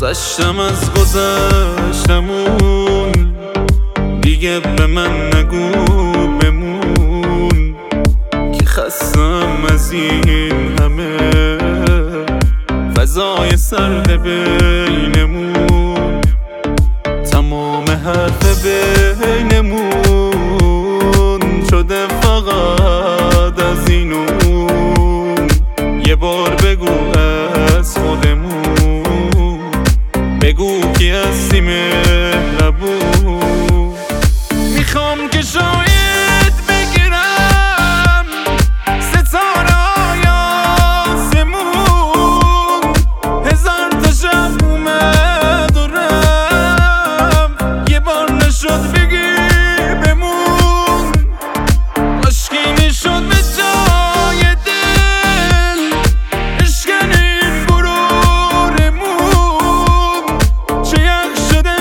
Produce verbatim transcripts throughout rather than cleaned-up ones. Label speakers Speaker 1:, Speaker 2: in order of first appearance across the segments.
Speaker 1: گذشتم از گذشتمون، دیگه به من نگو بمون که خستم از این همه فضای سرد بینمون. تمام حرف بینمون شده فقط از این و اون. یه بار بگو از خودمون، بگو کی هستی مهربون. میخوام که شاید بگیرم ستاره های آسمون، هزار تا شب اومد و رفت، یه بار نشد بگی بمون. عشقی میشد به جای دل، اشکن این غرورمون. چه یک شده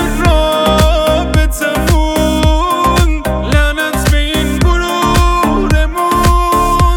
Speaker 1: رابطمون، لعنت به این غرورمون.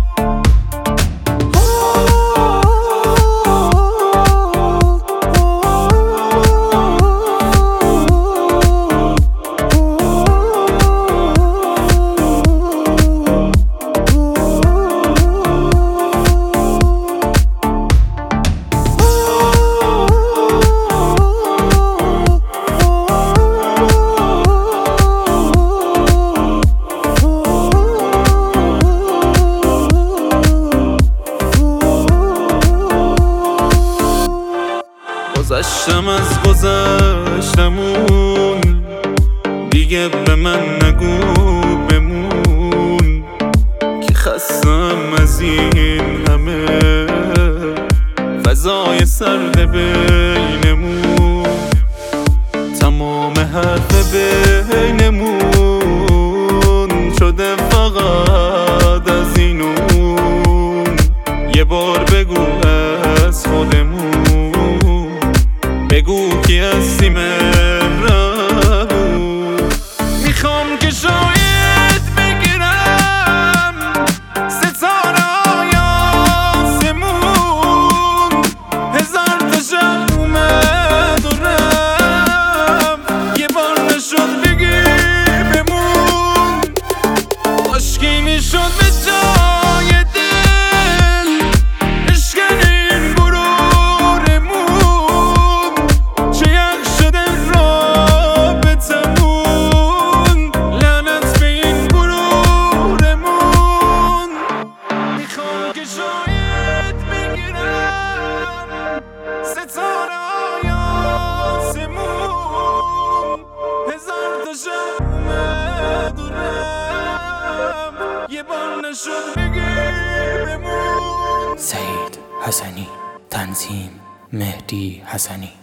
Speaker 1: گذشتم از گذشتمون، دیگه به من نگو بمون که خستم از این همه فضای سرد بینمون. تمام حرف بینمون شده فقط از این و اون. یه بار بگو از خودمون، بگو کی هستی مهربون. میخوام که شاید بگیرم ستاره های آسمون، هزار تا شب اومد و رفت، یه بار نشد بگی بمون. عشقی میشد به جای دل، اشکن این غرورمون. چه یک شده رابطمون، لعنت به این غرورمون. میخوام که شاید بگیرم ستاره های آسمون، هزار تا شب اومد و رفت، یه بار نشد بگی بمون.
Speaker 2: سعید حسنی، تنظیم مهدی حسنی.